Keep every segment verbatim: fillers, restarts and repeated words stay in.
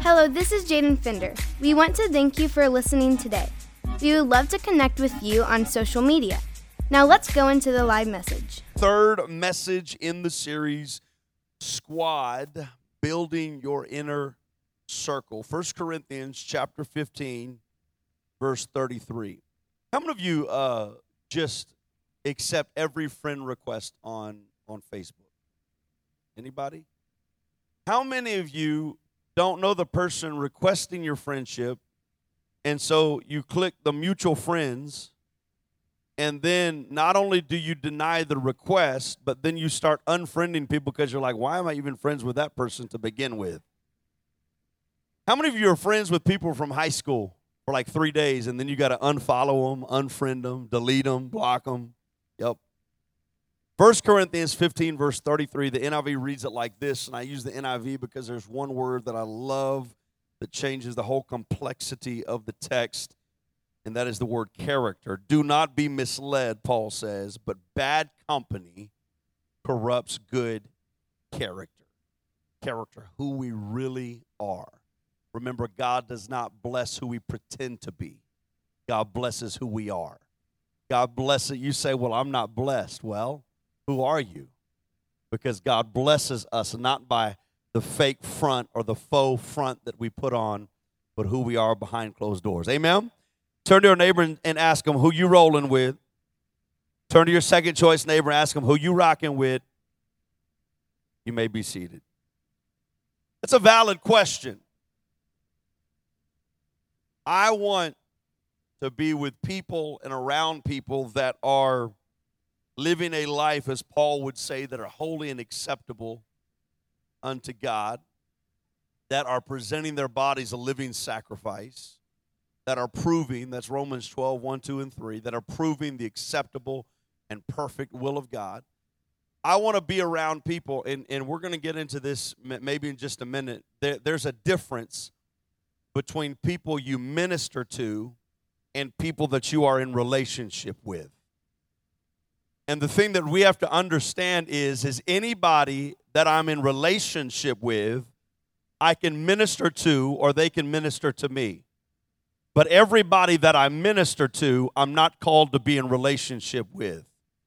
Hello, this is Jaden Fender. We want to thank you for listening today. We would love to connect with you on social media. Now let's go into the live message. Third message in the series, Squad, Building Your Inner Circle. First Corinthians chapter fifteen, verse thirty-three. How many of you uh, just accept every friend request on, on Facebook? Anybody? How many of you don't know the person requesting your friendship, and so you click the mutual friends, and then not only do you deny the request, but then you start unfriending people because you're like, why am I even friends with that person to begin with? How many of you are friends with people from high school for like three days, and then you got to unfollow them, unfriend them, delete them, block them? Yep. First Corinthians fifteen, verse thirty-three, the N I V reads it like this, and I use the N I V because there's one word that I love that changes the whole complexity of the text, and that is the word character. Do not be misled, Paul says, but bad company corrupts good character. Character, who we really are. Remember, God does not bless who we pretend to be. God blesses who we are. God bless it. You say, well, I'm not blessed. Well, who are you? Because God blesses us not by the fake front or the faux front that we put on, but who we are behind closed doors. Amen? Turn to your neighbor and, and ask them who you rolling with. Turn to your second choice neighbor and ask them who you rocking with. You may be seated. It's a valid question. I want to be with people and around people that are living a life, as Paul would say, that are holy and acceptable unto God, that are presenting their bodies a living sacrifice, that are proving, that's Romans twelve, one, two, and three, that are proving the acceptable and perfect will of God. I want to be around people, and, and we're going to get into this maybe in just a minute. There, there's a difference between people you minister to and people that you are in relationship with. And the thing that we have to understand is, is anybody that I'm in relationship with, I can minister to or they can minister to me. But everybody that I minister to, I'm not called to be in relationship with.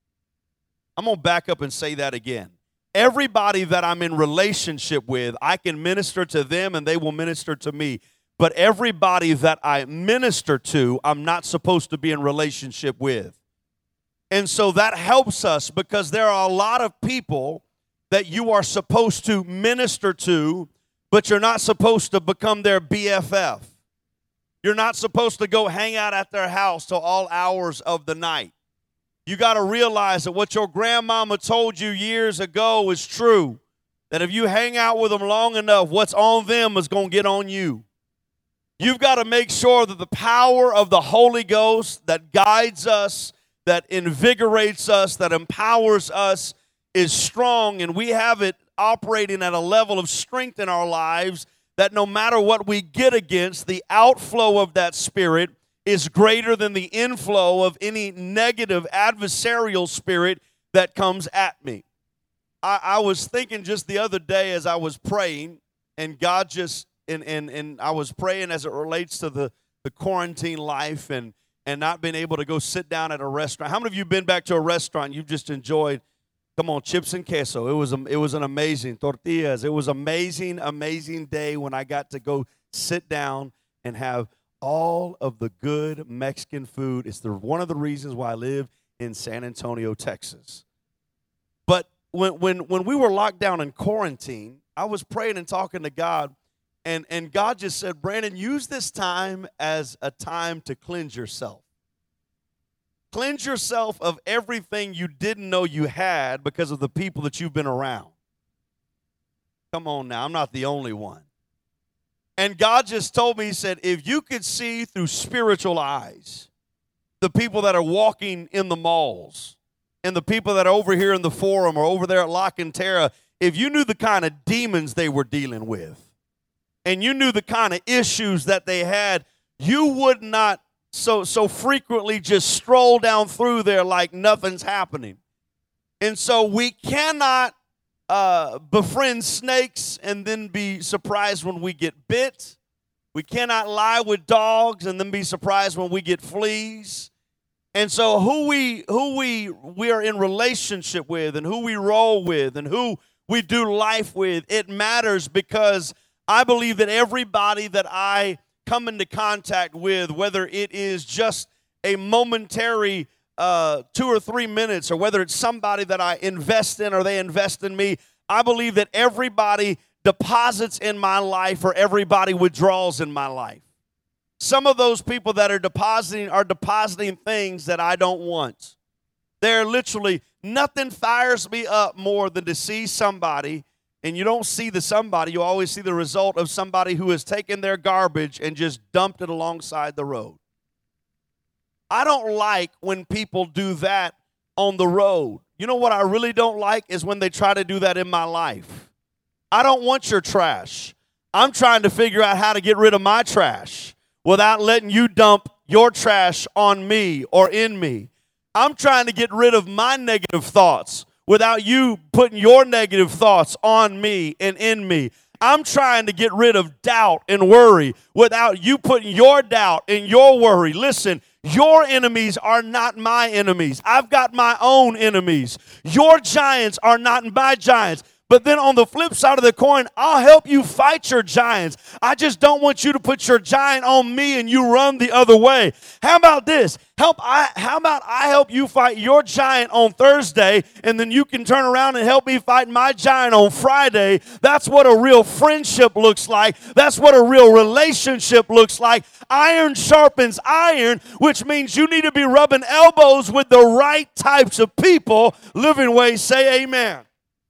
I'm going to back up and say that again. Everybody that I'm in relationship with, I can minister to them and they will minister to me. But everybody that I minister to, I'm not supposed to be in relationship with. And so that helps us because there are a lot of people that you are supposed to minister to, but you're not supposed to become their B F F. You're not supposed to go hang out at their house till all hours of the night. You got to realize that what your grandmama told you years ago is true, that if you hang out with them long enough, what's on them is going to get on you. You've got to make sure that the power of the Holy Ghost that guides us, that invigorates us, that empowers us, is strong, and we have it operating at a level of strength in our lives that no matter what we get against, the outflow of that spirit is greater than the inflow of any negative adversarial spirit that comes at me. I, I was thinking just the other day as I was praying, and God just, and, and, and I was praying as it relates to the, the quarantine life and and not being able to go sit down at a restaurant. How many of you have been back to a restaurant you've just enjoyed, come on, chips and queso? It was, it was an amazing, tortillas. It was an amazing, amazing day when I got to go sit down and have all of the good Mexican food. It's the, one of the reasons why I live in San Antonio, Texas. But when, when, when we were locked down in quarantine, I was praying and talking to God, And, and God just said, Brandon, use this time as a time to cleanse yourself. Cleanse yourself of everything you didn't know you had because of the people that you've been around. Come on now, I'm not the only one. And God just told me, he said, if you could see through spiritual eyes the people that are walking in the malls and the people that are over here in the forum or over there at La Cantera, if you knew the kind of demons they were dealing with, and you knew the kind of issues that they had, you would not so so frequently just stroll down through there like nothing's happening. And so we cannot uh, befriend snakes and then be surprised when we get bit. We cannot lie with dogs and then be surprised when we get fleas. And so who we who we we are in relationship with and who we roll with and who we do life with, it matters, because I believe that everybody that I come into contact with, whether it is just a momentary uh, two or three minutes, or whether it's somebody that I invest in or they invest in me, I believe that everybody deposits in my life or everybody withdraws in my life. Some of those people that are depositing are depositing things that I don't want. They're literally, nothing fires me up more than to see somebody, and you don't see the somebody, you always see the result of somebody who has taken their garbage and just dumped it alongside the road. I don't like when people do that on the road. You know what I really don't like is when they try to do that in my life. I don't want your trash. I'm trying to figure out how to get rid of my trash without letting you dump your trash on me or in me. I'm trying to get rid of my negative thoughts without you putting your negative thoughts on me and in me. I'm trying to get rid of doubt and worry without you putting your doubt and your worry. Listen, your enemies are not my enemies. I've got my own enemies. Your giants are not my giants. But then on the flip side of the coin, I'll help you fight your giants. I just don't want you to put your giant on me and you run the other way. How about this? Help I how about I help you fight your giant on Thursday, and then you can turn around and help me fight my giant on Friday. That's what a real friendship looks like. That's what a real relationship looks like. Iron sharpens iron, which means you need to be rubbing elbows with the right types of people. Living Way, say amen.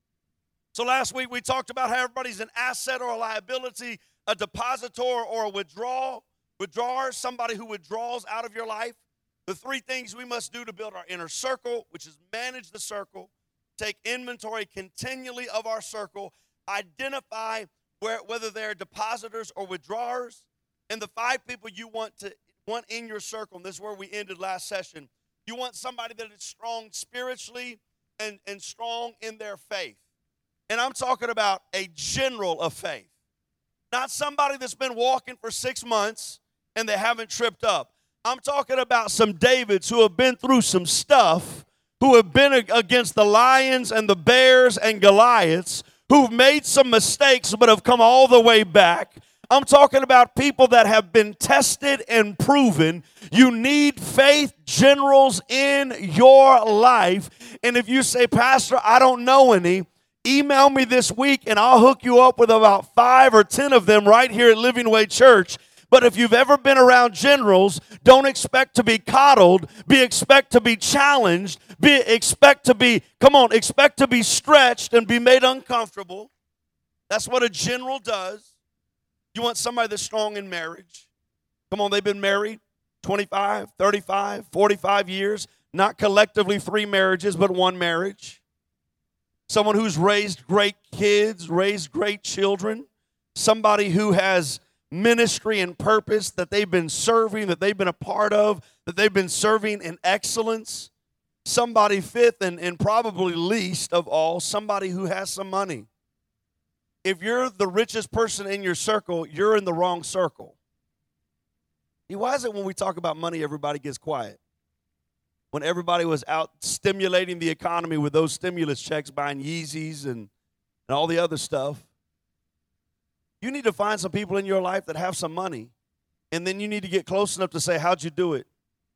So last week we talked about how everybody's an asset or a liability, a depositor or a withdrawal, withdrawer, somebody who withdraws out of your life. The three things we must do to build our inner circle, which is manage the circle, take inventory continually of our circle, identify where, whether they're depositors or withdrawers, and the five people you want to want in your circle. And this is where we ended last session. You want somebody that is strong spiritually and, and strong in their faith. And I'm talking about a general of faith. Not somebody that's been walking for six months and they haven't tripped up. I'm talking about some Davids who have been through some stuff, who have been against the lions and the bears and Goliaths, who've made some mistakes but have come all the way back. I'm talking about people that have been tested and proven. You need faith generals in your life. And if you say, Pastor, I don't know any, email me this week and I'll hook you up with about five or ten of them right here at Living Way Church. But if you've ever been around generals, don't expect to be coddled. Be expect to be challenged. Be expect to be, come on, expect to be stretched and be made uncomfortable. That's what a general does. You want somebody that's strong in marriage. Come on, they've been married twenty-five, thirty-five, forty-five years. Not collectively three marriages, but one marriage. Someone who's raised great kids, raised great children. Somebody who has ministry and purpose that they've been serving, that they've been a part of, that they've been serving in excellence. Somebody fifth and, and probably least of all, somebody who has some money. If you're the richest person in your circle, you're in the wrong circle. Why is it when we talk about money, everybody gets quiet? When everybody was out stimulating the economy with those stimulus checks, buying Yeezys and, and all the other stuff. You need to find some people in your life that have some money, and then you need to get close enough to say, how'd you do it?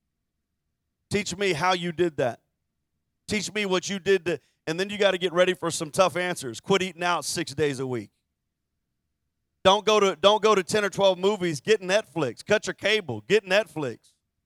Teach me how you did that. Teach me what you did to, and then you got to get ready for some tough answers. Quit eating out six days a week. Don't go to, don't go to ten or twelve movies. Get Netflix. Cut your cable. Get Netflix.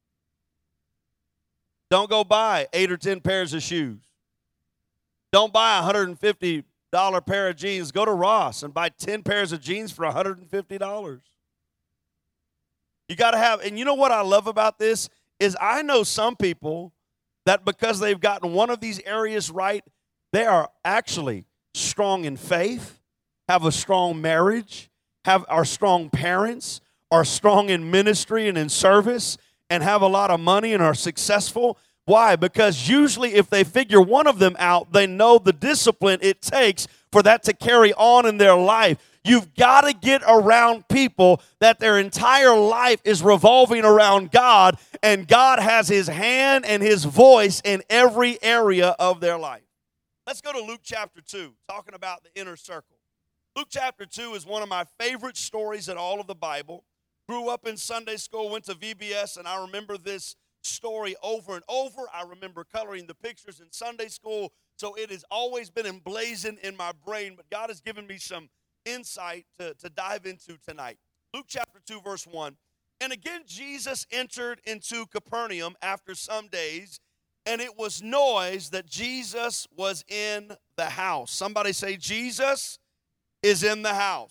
Don't go buy eight or ten pairs of shoes. Don't buy a one hundred fifty dollars pair of jeans. Go to Ross and buy ten pairs of jeans for one hundred fifty dollars. You got to have, and you know what I love about this is I know some people that because they've gotten one of these areas right, they are actually strong in faith, have a strong marriage, have are strong parents, are strong in ministry and in service, and have a lot of money and are successful, Why? Because usually if they figure one of them out, they know the discipline it takes for that to carry on in their life. You've got to get around people that their entire life is revolving around God, and God has his hand and his voice in every area of their life. Let's go to Luke chapter two, talking about the inner circle. Luke chapter two is one of my favorite stories in all of the Bible. Grew up in Sunday school, went to V B S, and I remember this story over and over. I remember coloring the pictures in Sunday school, so it has always been emblazoned in my brain, but God has given me some insight to, to dive into tonight. Luke chapter two, verse one. And again, Jesus entered into Capernaum after some days, and it was noised that Jesus was in the house. Somebody say, Jesus is in the house.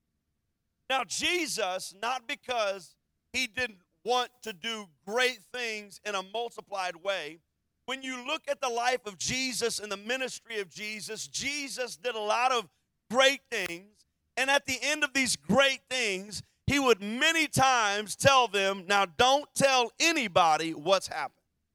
Now, Jesus, not because he didn't want to do great things in a multiplied way. When you look at the life of Jesus and the ministry of Jesus, Jesus did a lot of great things. And at the end of these great things, he would many times tell them, now don't tell anybody what's happened.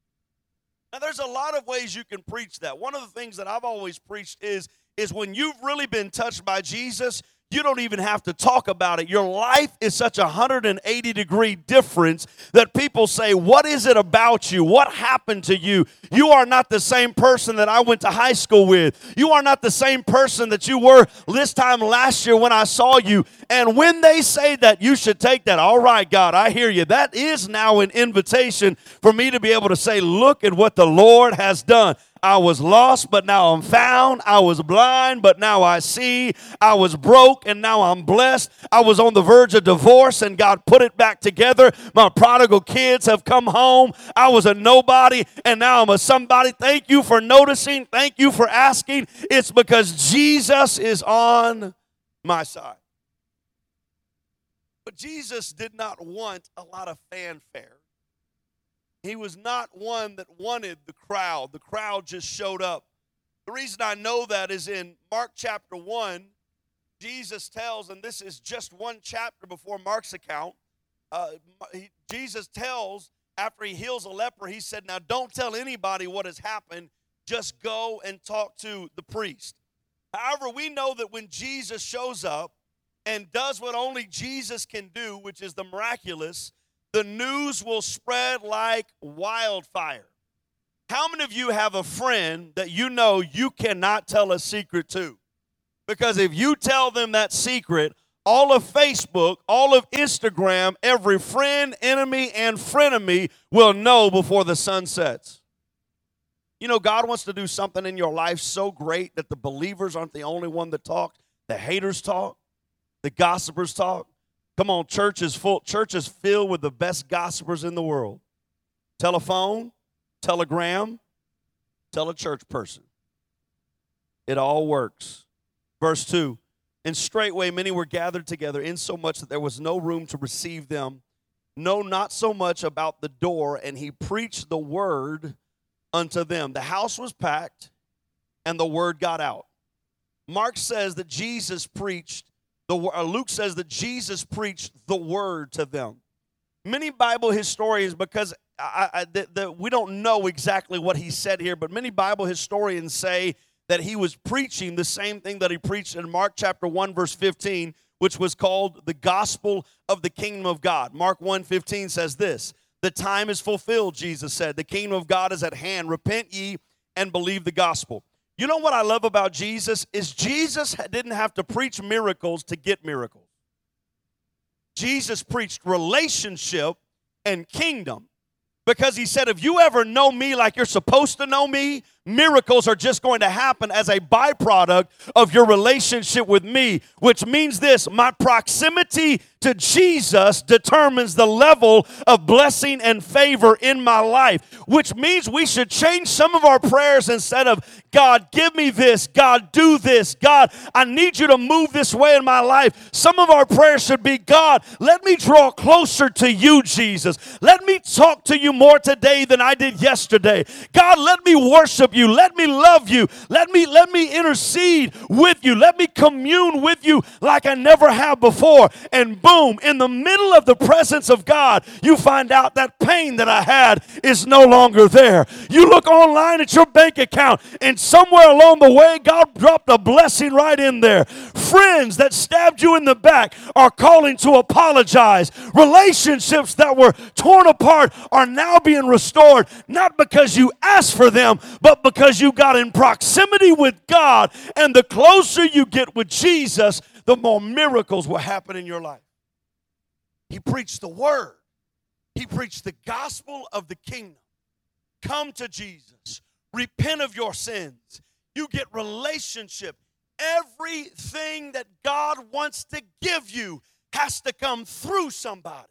Now, there's a lot of ways you can preach that. One of the things that I've always preached is, is when you've really been touched by Jesus, you don't even have to talk about it. Your life is such a one hundred eighty degree difference that people say, what is it about you? What happened to you? You are not the same person that I went to high school with. You are not the same person that you were this time last year when I saw you. And when they say that, you should take that. All right, God, I hear you. That is now an invitation for me to be able to say, look at what the Lord has done. I was lost, but now I'm found. I was blind, but now I see. I was broke, and now I'm blessed. I was on the verge of divorce, and God put it back together. My prodigal kids have come home. I was a nobody, and now I'm a somebody. Thank you for noticing. Thank you for asking. It's because Jesus is on my side. But Jesus did not want a lot of fanfare. He was not one that wanted the crowd. The crowd just showed up. The reason I know that is in Mark chapter one, Jesus tells, and this is just one chapter before Mark's account, uh, he, Jesus tells, after he heals a leper, he said, now don't tell anybody what has happened. Just go and talk to the priest. However, we know that when Jesus shows up and does what only Jesus can do, which is the miraculous, the news will spread like wildfire. How many of you have a friend that you know you cannot tell a secret to? Because if you tell them that secret, all of Facebook, all of Instagram, every friend, enemy, and frenemy will know before the sun sets. You know, God wants to do something in your life so great that the believers aren't the only one that talk. The haters talk. The gossipers talk. Come on, church is full. Church is filled with the best gossipers in the world. Telephone, telegram, tell a church person. It all works. Verse two, and straightway many were gathered together, insomuch that there was no room to receive them. No, not so much about the door, and he preached the word unto them. The house was packed, and the word got out. Mark says that Jesus preached The, uh, Luke says that Jesus preached the word to them. Many Bible historians, because I, I, the, the, we don't know exactly what he said here, but many Bible historians say that he was preaching the same thing that he preached in Mark chapter one, verse fifteen, which was called the gospel of the kingdom of God. Mark one fifteen says this, the time is fulfilled, Jesus said. The kingdom of God is at hand. Repent ye and believe the gospel. You know what I love about Jesus is Jesus didn't have to preach miracles to get miracles. Jesus preached relationship and kingdom because he said, if you ever know me like you're supposed to know me, miracles are just going to happen as a byproduct of your relationship with me, which means this, my proximity to Jesus determines the level of blessing and favor in my life, which means we should change some of our prayers instead of, God, give me this, God, do this, God, I need you to move this way in my life. Some of our prayers should be, God, let me draw closer to you, Jesus. Let me talk to you more today than I did yesterday. God, let me worship worship you. Let me love you. Let me, let me intercede with you. Let me commune with you like I never have before. And boom, in the middle of the presence of God, you find out that pain that I had is no longer there. You look online at your bank account, and somewhere along the way, God dropped a blessing right in there. Friends that stabbed you in the back are calling to apologize. Relationships that were torn apart are now being restored, not because you asked for them, but because you got in proximity with God. And the closer you get with Jesus, the more miracles will happen in your life. He preached the word. He preached the gospel of the kingdom. Come to Jesus. Repent of your sins. You get relationship. Everything that God wants to give you has to come through somebody.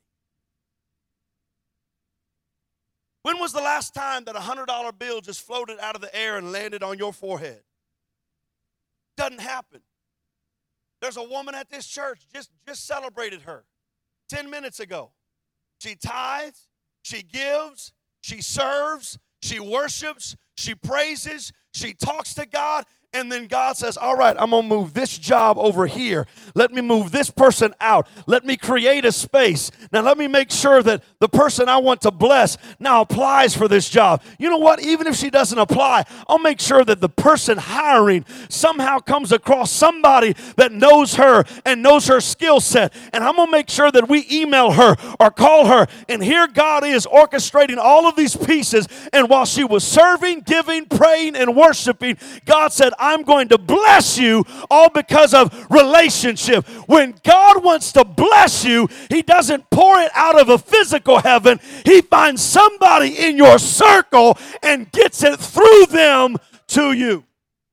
When was the last time that a one hundred dollar bill just floated out of the air and landed on your forehead? Doesn't happen. There's a woman at this church, just, just celebrated her ten minutes ago. She tithes, she gives, she serves, she worships, she praises, she talks to God. And then God says, all right, I'm going to move this job over here. Let me move this person out. Let me create a space. Now, let me make sure that the person I want to bless now applies for this job. You know what? Even if she doesn't apply, I'll make sure that the person hiring somehow comes across somebody that knows her and knows her skill set. And I'm going to make sure that we email her or call her. And here God is orchestrating all of these pieces. And while she was serving, giving, praying, and worshiping, God said, I'm going to bless you all because of relationship. When God wants to bless you, He doesn't pour it out of a physical heaven. He finds somebody in your circle and gets it through them to you.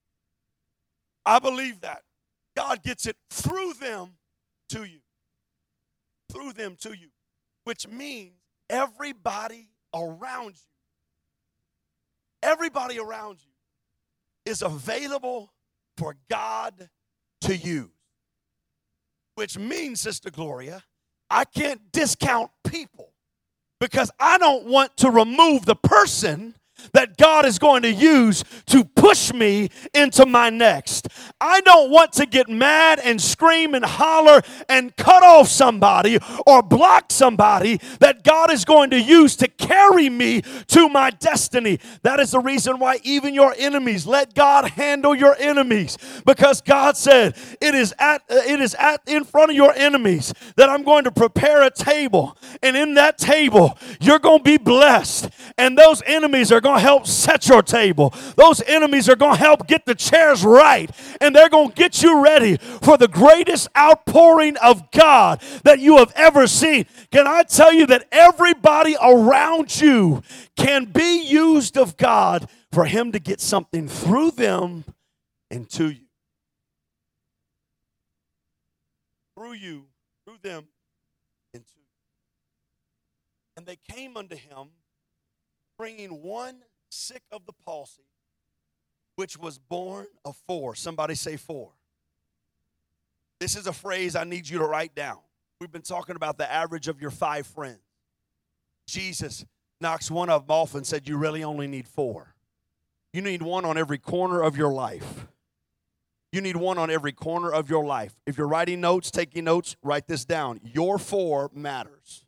I believe that. God gets it through them to you. Through them to you. Which means everybody around you, everybody around you is available for God to use. Which means, Sister Gloria, I can't discount people because I don't want to remove the person that God is going to use to push me into my next. I don't want to get mad and scream and holler and cut off somebody or block somebody that God is going to use to carry me to my destiny. That is the reason why even your enemies, let God handle your enemies, because God said it is at it is at in front of your enemies that I'm going to prepare a table, and in that table you're going to be blessed, and those enemies are going to help set your table. Those enemies are going to help get the chairs right, and they're going to get you ready for the greatest outpouring of God that you have ever seen. Can I tell you that everybody around you can be used of God for Him to get something through them and to you? Through you, through them, and to you. And they came unto Him, bringing one sick of the palsy, which was born of four. Somebody say four. This is a phrase I need you to write down. We've been talking about the average of your five friends. Jesus knocks one of them off and said, you really only need four. You need one on every corner of your life. You need one on every corner of your life. If you're writing notes, taking notes, write this down. Your four matters.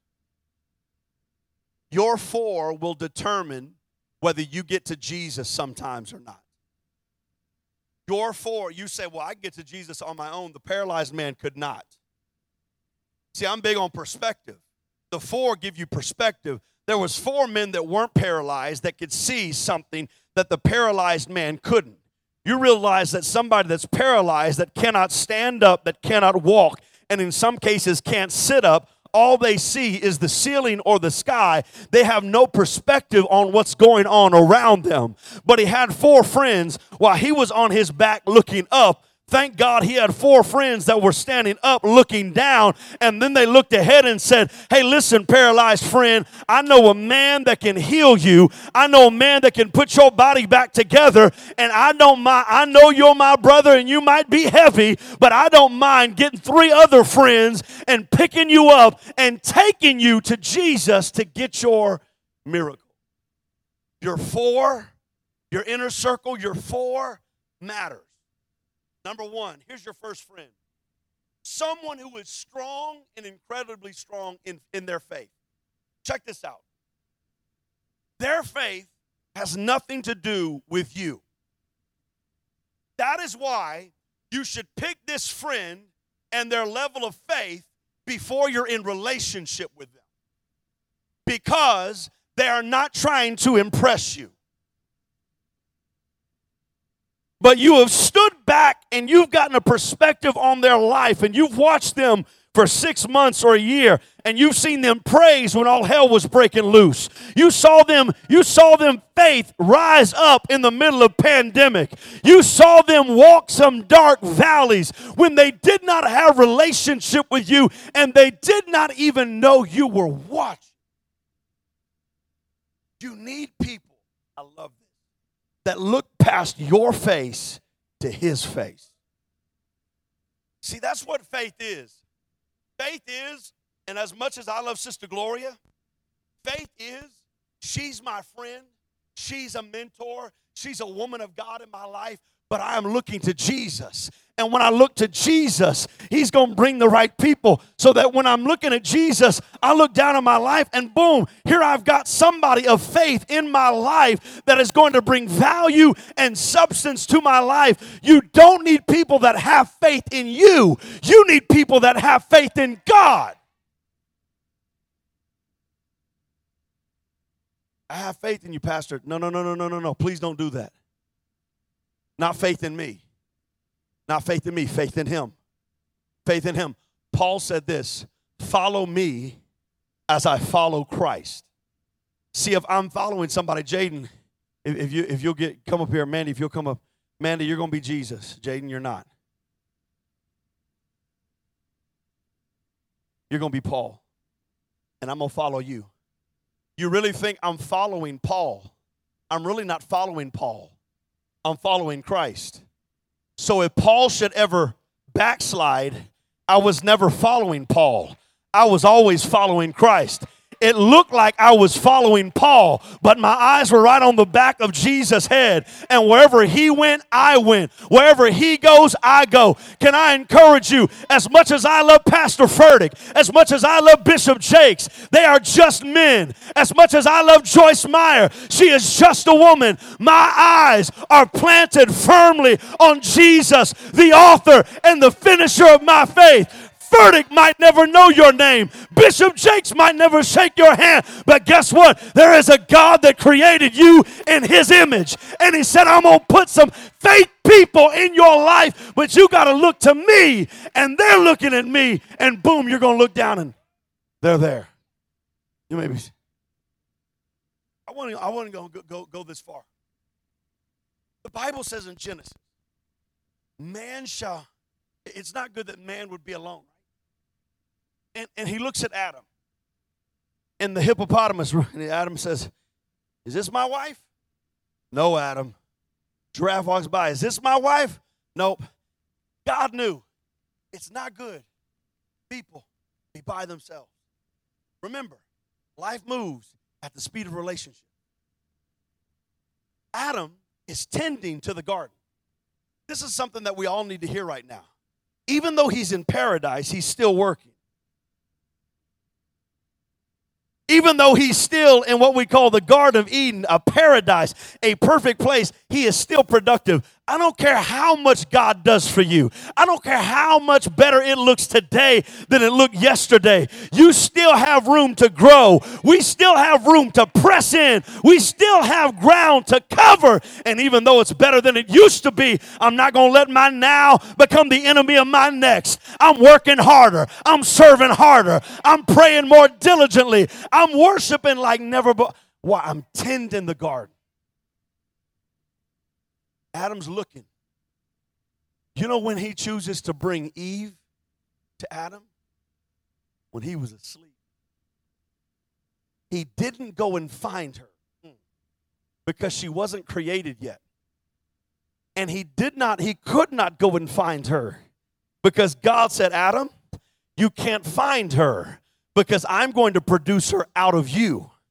Your four will determine whether you get to Jesus sometimes or not. Your four, you say, well, I get to Jesus on my own. The paralyzed man could not. See, I'm big on perspective. The four give you perspective. There was four men that weren't paralyzed that could see something that the paralyzed man couldn't. You realize that somebody that's paralyzed, that cannot stand up, that cannot walk, and in some cases can't sit up, all they see is the ceiling or the sky. They have no perspective on what's going on around them. But he had four friends while he was on his back looking up. Thank God he had four friends that were standing up looking down, and then they looked ahead and said, hey, listen, paralyzed friend, I know a man that can heal you. I know a man that can put your body back together, and I don't mind. I know you're my brother and you might be heavy, but I don't mind getting three other friends and picking you up and taking you to Jesus to get your miracle. Your four Your inner circle, your four matters. Number one, here's your first friend. Someone who is strong and incredibly strong in, in their faith. Check this out. Their faith has nothing to do with you. That is why you should pick this friend and their level of faith before you're in relationship with them. Because they are not trying to impress you. But you have stood back and you've gotten a perspective on their life and you've watched them for six months or a year and you've seen them praise when all hell was breaking loose. You saw them, you saw them faith rise up in the middle of pandemic. You saw them walk some dark valleys when they did not have relationship with you and they did not even know you were watching. You need people, I love this, that look past your face to his face. See, that's what faith is. Faith is, and as much as I love Sister Gloria, faith is, she's my friend, she's a mentor, she's a woman of God in my life, but I am looking to Jesus. And when I look to Jesus, he's going to bring the right people so that when I'm looking at Jesus, I look down on my life and boom, here I've got somebody of faith in my life that is going to bring value and substance to my life. You don't need people that have faith in you. You need people that have faith in God. I have faith in you, Pastor. No, no, no, no, no, no, no. Please don't do that. Not faith in me. Not faith in me, faith in him. Faith in him. Paul said this, follow me as I follow Christ. See, if I'm following somebody, Jaden, if, if, you, if you'll get, come up here, Mandy, if you'll come up, Mandy, you're going to be Jesus. Jaden, you're not. You're going to be Paul, and I'm going to follow you. You really think I'm following Paul? I'm really not following Paul. I'm following Christ. So if Paul should ever backslide, I was never following Paul. I was always following Christ. It looked like I was following Paul, but my eyes were right on the back of Jesus' head. And wherever he went, I went. Wherever he goes, I go. Can I encourage you, as much as I love Pastor Furtick, as much as I love Bishop Jakes, they are just men. As much as I love Joyce Meyer, she is just a woman. My eyes are planted firmly on Jesus, the author and the finisher of my faith. Furtick might never know your name. Bishop Jakes might never shake your hand. But guess what? There is a God that created you in his image. And he said, I'm going to put some faith people in your life, but you got to look to me. And they're looking at me. And boom, you're going to look down and they're there. You may be. I want to, I want to go, go, go this far. The Bible says in Genesis, man shall, it's not good that man would be alone. And, and he looks at Adam. And the hippopotamus, and Adam says, is this my wife? No, Adam. Giraffe walks by. Is this my wife? Nope. God knew. It's not good. People be by themselves. Remember, life moves at the speed of relationship. Adam is tending to the garden. This is something that we all need to hear right now. Even though he's in paradise, he's still working. Even though he's still in what we call the Garden of Eden, a paradise, a perfect place, he is still productive. I don't care how much God does for you. I don't care how much better it looks today than it looked yesterday. You still have room to grow. We still have room to press in. We still have ground to cover. And even though it's better than it used to be, I'm not going to let my now become the enemy of my next. I'm working harder. I'm serving harder. I'm praying more diligently. I'm worshiping like never before. Why? I'm tending the garden. Adam's looking. You know when he chooses to bring Eve to Adam? When he was asleep. He didn't go and find her because she wasn't created yet. And he did not, he could not go and find her because God said, Adam, you can't find her because I'm going to produce her out of you.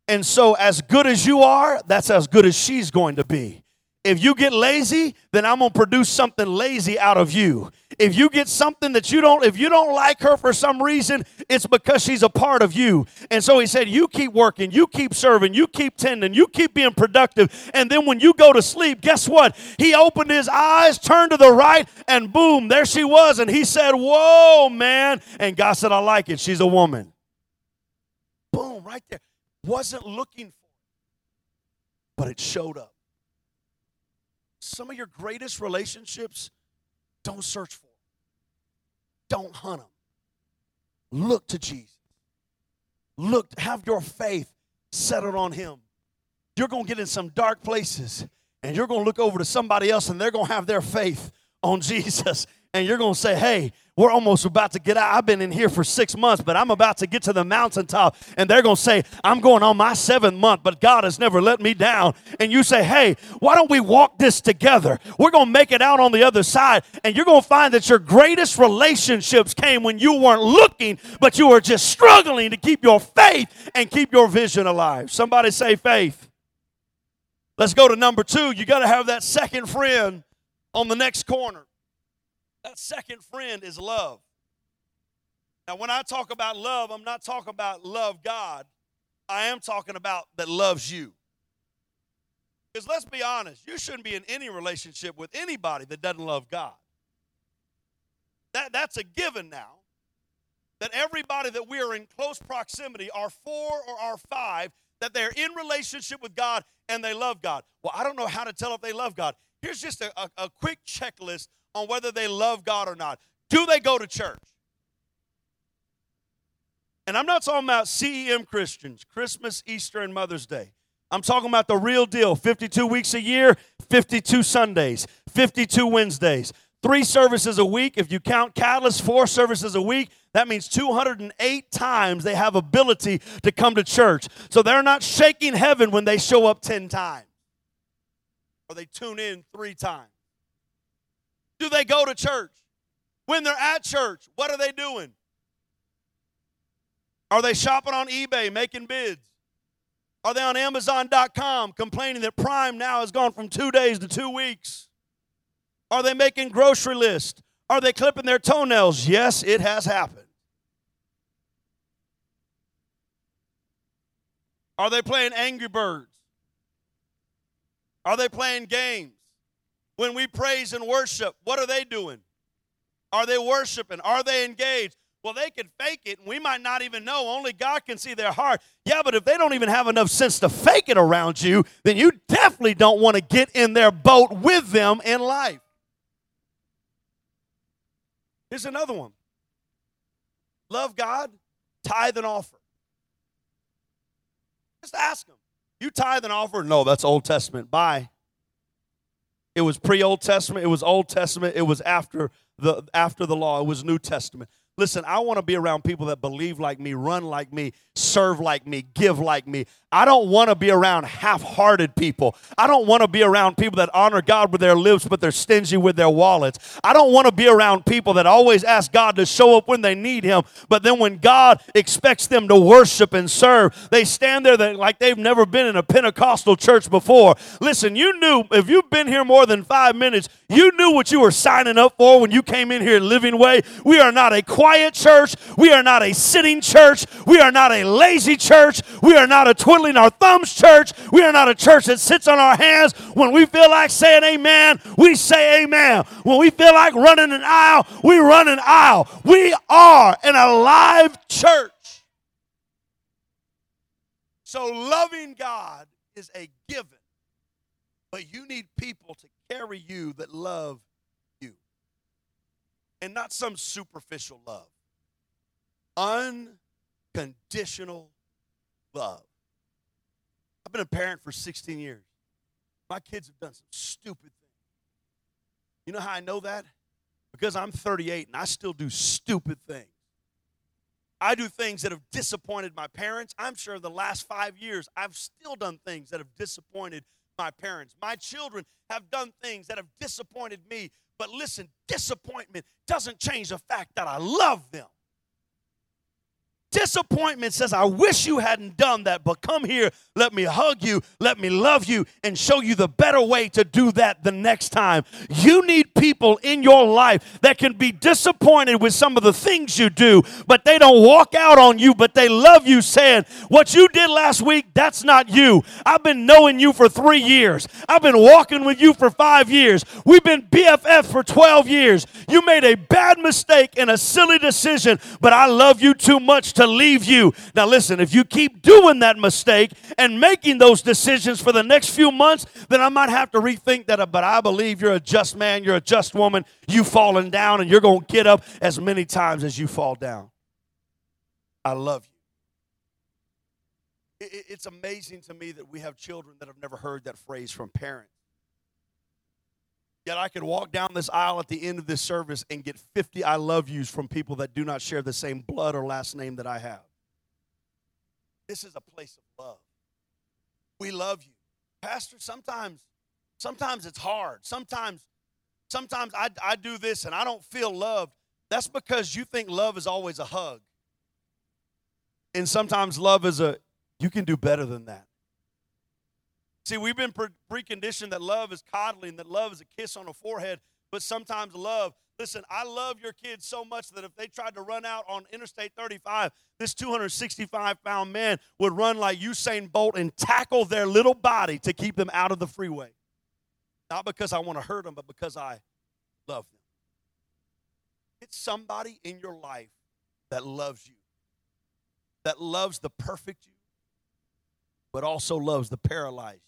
And so as good as you are, that's as good as she's going to be. If you get lazy, then I'm going to produce something lazy out of you. If you get something that you don't, if you don't like her for some reason, it's because she's a part of you. And so he said, you keep working, you keep serving, you keep tending, you keep being productive. And then when you go to sleep, guess what? He opened his eyes, turned to the right, and boom, there she was. And he said, whoa, man. And God said, I like it. She's a woman. Boom, right there. Wasn't looking for it, but it showed up. Some of your greatest relationships, don't search for them. Don't hunt them. Look to Jesus. Look, have your faith settled on him. You're going to get in some dark places, and you're going to look over to somebody else, and they're going to have their faith on Jesus. And you're going to say, hey, we're almost about to get out. I've been in here for six months, but I'm about to get to the mountaintop. And they're going to say, I'm going on my seventh month, but God has never let me down. And you say, hey, why don't we walk this together? We're going to make it out on the other side. And you're going to find that your greatest relationships came when you weren't looking, but you were just struggling to keep your faith and keep your vision alive. Somebody say faith. Let's go to number two. You got to have that second friend on the next corner. That second friend is love. Now, when I talk about love, I'm not talking about love God. I am talking about that loves you. Because let's be honest, you shouldn't be in any relationship with anybody that doesn't love God. That, that's a given now. That everybody that we are in close proximity, are four or are five, that they're in relationship with God and they love God. Well, I don't know how to tell if they love God. Here's just a, a, a quick checklist on whether they love God or not. Do they go to church? And I'm not talking about C E M Christians, Christmas, Easter, and Mother's Day. I'm talking about the real deal. fifty-two weeks a year, fifty-two Sundays, fifty-two Wednesdays, three services a week. If you count Catalyst, four services a week. That means two hundred eight times they have ability to come to church. So they're not shaking heaven when they show up ten times. Or they tune in three times. Do they go to church? When they're at church, what are they doing? Are they shopping on eBay, making bids? Are they on Amazon dot com complaining that Prime now has gone from two days to two weeks? Are they making grocery lists? Are they clipping their toenails? Yes, it has happened. Are they playing Angry Birds? Are they playing games? When we praise and worship, what are they doing? Are they worshiping? Are they engaged? Well, they can fake it, and we might not even know. Only God can see their heart. Yeah, but if they don't even have enough sense to fake it around you, then you definitely don't want to get in their boat with them in life. Here's another one. Love God, tithe and offer. Just ask them. You tithe and offer? No, that's Old Testament. Bye. It was pre-Old Testament. It was Old Testament. It was after the after the law. It was New Testament. Listen, I want to be around people that believe like me, run like me, serve like me, give like me. I don't want to be around half-hearted people. I don't want to be around people that honor God with their lips, but they're stingy with their wallets. I don't want to be around people that always ask God to show up when they need him, but then when God expects them to worship and serve, they stand there like they've never been in a Pentecostal church before. Listen, you knew, if you've been here more than five minutes, you knew what you were signing up for when you came in here at Living Way. We are not a quiet church. We are not a sitting church. We are not a lazy church. We are not a twiddling our thumbs church. We are not a church that sits on our hands. When we feel like saying amen, we say amen. When we feel like running an aisle, we run an aisle. We are an alive church. So loving God is a given, but you need people to carry you that love you, and not some superficial love. Unconditional love. I've been a parent for sixteen years. My kids have done some stupid things. You know how I know that? Because I'm thirty-eight and I still do stupid things. I do things that have disappointed my parents. I'm sure in the last five years, I've still done things that have disappointed my parents. My children have done things that have disappointed me. But listen, disappointment doesn't change the fact that I love them. disappointment says, I wish you hadn't done that, but come here, let me hug you, let me love you, and show you the better way to do that the next time. You need people in your life that can be disappointed with some of the things you do, but they don't walk out on you, but they love you, saying, what you did last week, that's not you. I've been knowing you for three years. I've been walking with you for five years. We've been B F F for twelve years. You made a bad mistake and a silly decision, but I love you too much to leave you. Now listen, if you keep doing that mistake and making those decisions for the next few months, then I might have to rethink that. But I believe you're a just man, you're a just woman. You've fallen down, and you're going to get up as many times as you fall down. I love you. It's amazing to me that we have children that have never heard that phrase from parents. Yet I could walk down this aisle at the end of this service and get fifty I love yous from people that do not share the same blood or last name that I have. This is a place of love. We love you. Pastor, sometimes, sometimes it's hard. Sometimes, sometimes I, I do this and I don't feel loved. That's because you think love is always a hug. And sometimes love is a, you can do better than that. See, we've been pre- preconditioned that love is coddling, that love is a kiss on the forehead, but sometimes love, listen, I love your kids so much that if they tried to run out on Interstate thirty-five, this two hundred sixty-five pound man would run like Usain Bolt and tackle their little body to keep them out of the freeway. Not because I want to hurt them, but because I love them. It's somebody in your life that loves you, that loves the perfect you, but also loves the paralyzed,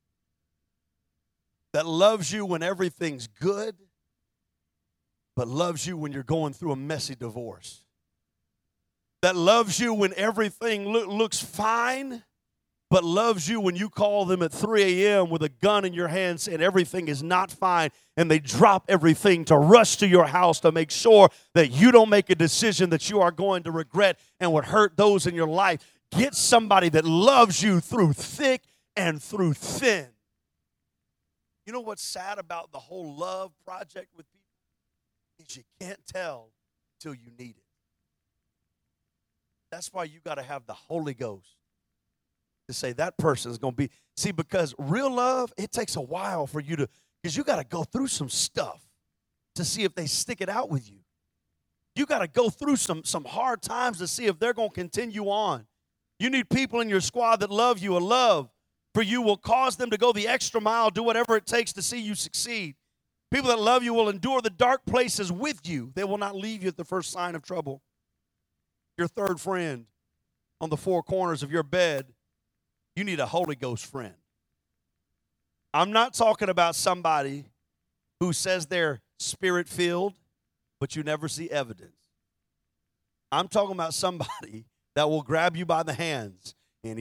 that loves you when everything's good, but loves you when you're going through a messy divorce, that loves you when everything lo- looks fine, but loves you when you call them at three a.m. with a gun in your hand saying everything is not fine, and they drop everything to rush to your house to make sure that you don't make a decision that you are going to regret and would hurt those in your life. Get somebody that loves you through thick and through thin. You know what's sad about the whole love project with people? Is you can't tell till you need it. That's why you got to have the Holy Ghost to say that person is going to be. See, because real love, it takes a while for you to, because you got to go through some stuff to see if they stick it out with you. You got to go through some, some hard times to see if they're going to continue on. You need people in your squad that love you. A love for you will cause them to go the extra mile, do whatever it takes to see you succeed. People that love you will endure the dark places with you. They will not leave you at the first sign of trouble. Your third friend on the four corners of your bed, you need a Holy Ghost friend. I'm not talking about somebody who says they're spirit-filled, but you never see evidence. I'm talking about somebody that will grab you by the hands. It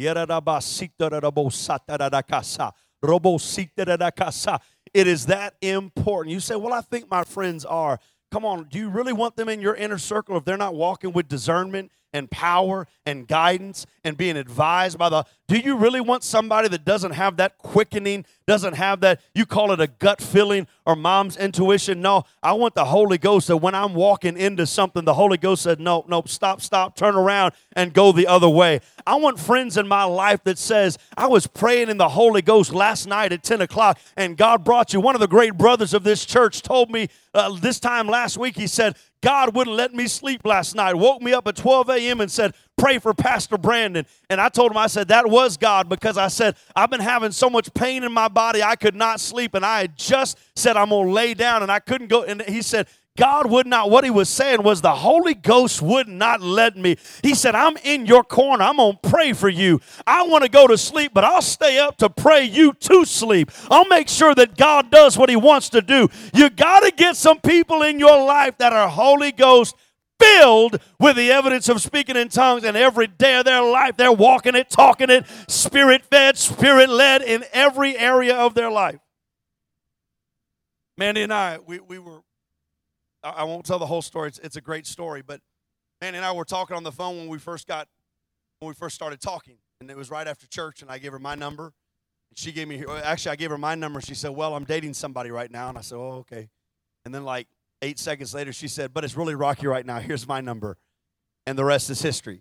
is that important. You say, well, I think my friends are. Come on, do you really want them in your inner circle if they're not walking with discernment and power and guidance and being advised by the, do you really want somebody that doesn't have that quickening, doesn't have that, you call it a gut feeling or mom's intuition? No, I want the Holy Ghost that when I'm walking into something, the Holy Ghost said, no, no, stop, stop, turn around and go the other way. I want friends in my life that says, I was praying in the Holy Ghost last night at ten o'clock and God brought you. One of the great brothers of this church told me uh, this time last week, he said, God wouldn't let me sleep last night, woke me up at twelve a.m. and said, pray for Pastor Brandon. And I told him, I said, that was God, because I said, I've been having so much pain in my body, I could not sleep. And I had just said, I'm going to lay down, and I couldn't go. And he said, God would not, what he was saying was the Holy Ghost would not let me. He said, I'm in your corner. I'm going to pray for you. I want to go to sleep, but I'll stay up to pray you to sleep. I'll make sure that God does what he wants to do. You got to get some people in your life that are Holy Ghost filled with the evidence of speaking in tongues, and every day of their life they're walking it, talking it, spirit-fed, spirit-led in every area of their life. Mandy and I, we, we were, I won't tell the whole story. It's, it's a great story, but Mandy and I were talking on the phone when we first got, when we first started talking, and it was right after church, and I gave her my number, and she gave me, actually I gave her my number, and she said, well, I'm dating somebody right now, and I said, oh, okay, and then like eight seconds later, she said, but it's really rocky right now, here's my number, and the rest is history.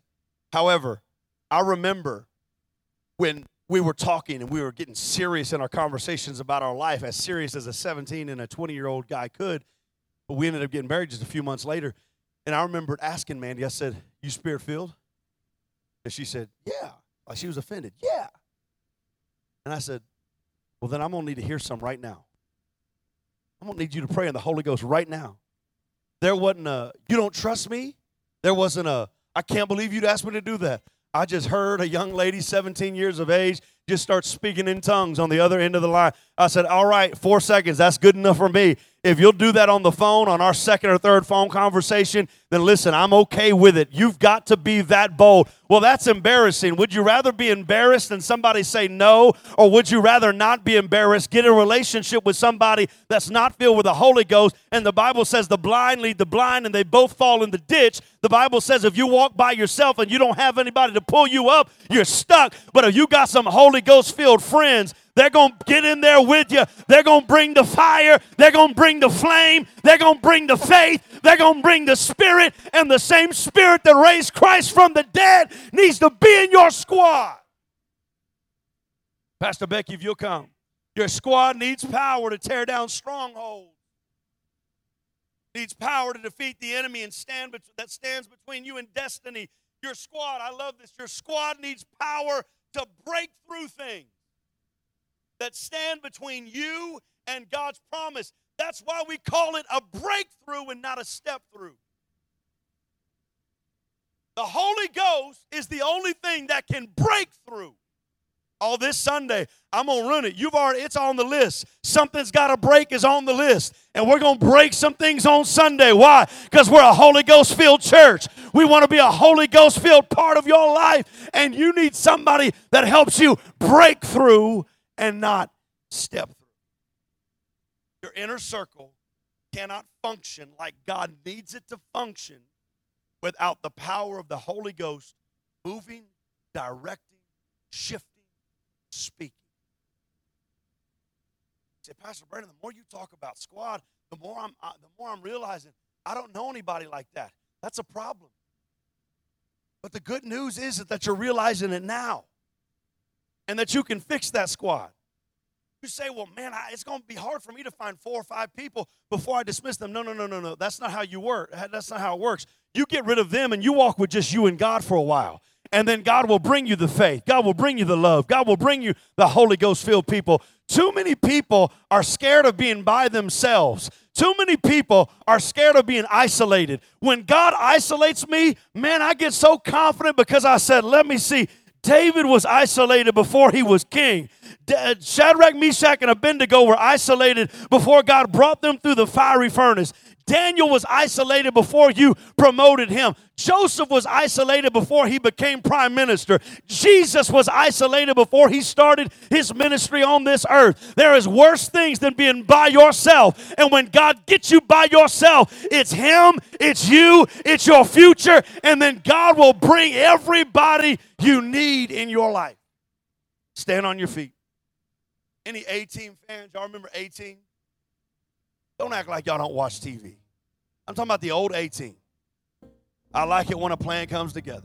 However, I remember when we were talking and we were getting serious in our conversations about our life, as serious as a seventeen and a twenty-year-old guy could, but we ended up getting married just a few months later. And I remembered asking Mandy, I said, you spirit-filled? And she said, yeah. Like she was offended. Yeah. And I said, well, then I'm going to need to hear some right now. I'm going to need you to pray in the Holy Ghost right now. There wasn't a, you don't trust me? There wasn't a, I can't believe you'd ask me to do that. I just heard a young lady, seventeen years of age, just start speaking in tongues on the other end of the line. I said, all right, four seconds, that's good enough for me. If you'll do that on the phone, on our second or third phone conversation, then listen, I'm okay with it. You've got to be that bold. Well, that's embarrassing. Would you rather be embarrassed than somebody say no? Or would you rather not be embarrassed, get a relationship with somebody that's not filled with the Holy Ghost? And the Bible says the blind lead the blind and they both fall in the ditch. The Bible says if you walk by yourself and you don't have anybody to pull you up, you're stuck. But if you got some Holy Ghost-filled friends, they're going to get in there with you. They're going to bring the fire. They're going to bring the flame. They're going to bring the faith. They're going to bring the spirit. And the same spirit that raised Christ from the dead needs to be in your squad. Pastor Becky, if you'll come. Your squad needs power to tear down strongholds. Needs power to defeat the enemy and stand bet- that stands between you and destiny. Your squad, I love this. Your squad needs power to break through things that stand between you and God's promise. That's why we call it a breakthrough and not a step through. The Holy Ghost is the only thing that can break through. Oh, this Sunday, I'm going to run it. You've already, it's on the list. Something's got to break is on the list. And we're going to break some things on Sunday. Why? Because we're a Holy Ghost-filled church. We want to be a Holy Ghost-filled part of your life. And you need somebody that helps you break through and not step through. Your inner circle cannot function like God needs it to function without the power of the Holy Ghost moving, directing, shifting, speaking. Say, Pastor Brandon, the more you talk about squad, the more I'm uh, the more I'm realizing I don't know anybody like that. That's a problem. But the good news is that you're realizing it now. And that you can fix that squad. You say, well, man, I, it's going to be hard for me to find four or five people before I dismiss them. No, no, no, no, no. That's not how you work. That's not how it works. You get rid of them and you walk with just you and God for a while. And then God will bring you the faith. God will bring you the love. God will bring you the Holy Ghost-filled people. Too many people are scared of being by themselves. Too many people are scared of being isolated. When God isolates me, man, I get so confident because I said, let me see. David was isolated before he was king. Shadrach, Meshach, and Abednego were isolated before God brought them through the fiery furnace. Daniel was isolated before you promoted him. Joseph was isolated before he became prime minister. Jesus was isolated before he started his ministry on this earth. There is worse things than being by yourself. And when God gets you by yourself, it's him, it's you, it's your future, and then God will bring everybody you need in your life. Stand on your feet. Any A-Team fans? Y'all remember A-Team? Don't act like y'all don't watch T V. I'm talking about the old A-Team. I like it when a plan comes together.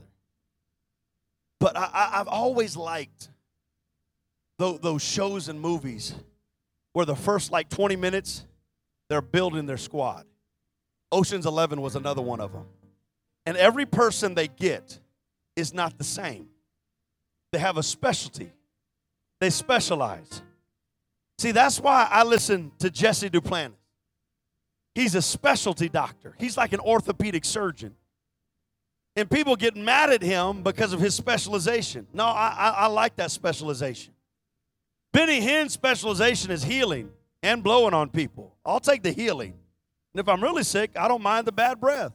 But I, I, I've always liked those, those shows and movies where the first like twenty minutes, they're building their squad. Ocean's Eleven was another one of them. And every person they get is not the same. They have a specialty. They specialize. See, that's why I listen to Jesse Duplantis. He's a specialty doctor. He's like an orthopedic surgeon. And people get mad at him because of his specialization. No, I, I, I like that specialization. Benny Hinn's specialization is healing and blowing on people. I'll take the healing. And if I'm really sick, I don't mind the bad breath.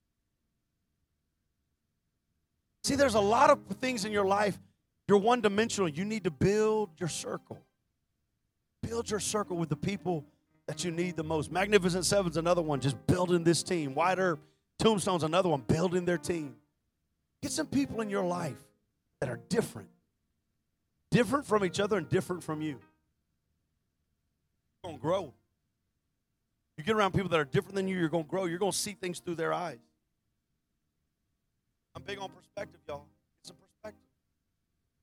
See, there's a lot of things in your life. You're one-dimensional. You need to build your circle. Build your circle with the people that you need the most. Magnificent Seven's another one, just building this team. White Earth, Tombstone's another one, building their team. Get some people in your life that are different. Different from each other and different from you. You're going to grow. You get around people that are different than you, you're going to grow. You're going to see things through their eyes. I'm big on perspective, y'all.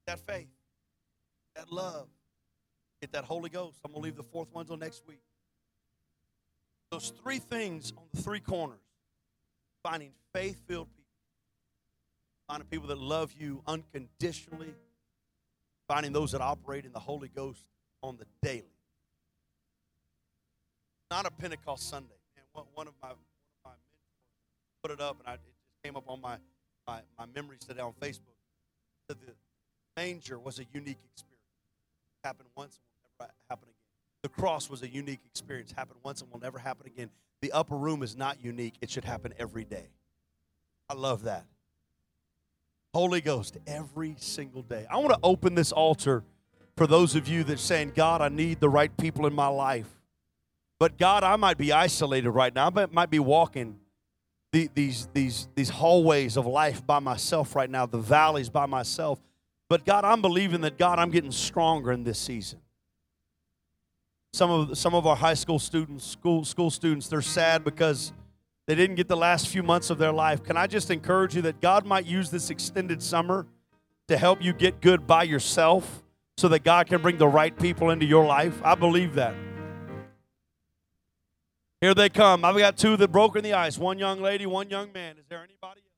that faith, that love, get that Holy Ghost. I'm going to leave the fourth one until next week. Those three things on the three corners, finding faith-filled people, finding people that love you unconditionally, finding those that operate in the Holy Ghost on the daily. Not a Pentecost Sunday. Man, one, one of my one of my mentors put it up, and I, it just came up on my, my, my memories today on Facebook. That the manger was a unique experience. It happened once and will never happen again. The cross was a unique experience. It happened once and will never happen again. The upper room is not unique. It should happen every day. I love that. Holy Ghost every single day. I want to open this altar for those of you that are saying, God, I need the right people in my life. But God, I might be isolated right now. I might be walking the, these, these, these hallways of life by myself right now, the valleys by myself. But God, I'm believing that, God, I'm getting stronger in this season. Some of some of our high school students, school school students, they're sad because they didn't get the last few months of their life. Can I just encourage you that God might use this extended summer to help you get good by yourself so that God can bring the right people into your life? I believe that. Here they come. I've got two that broke in the ice. One young lady, one young man. Is there anybody else?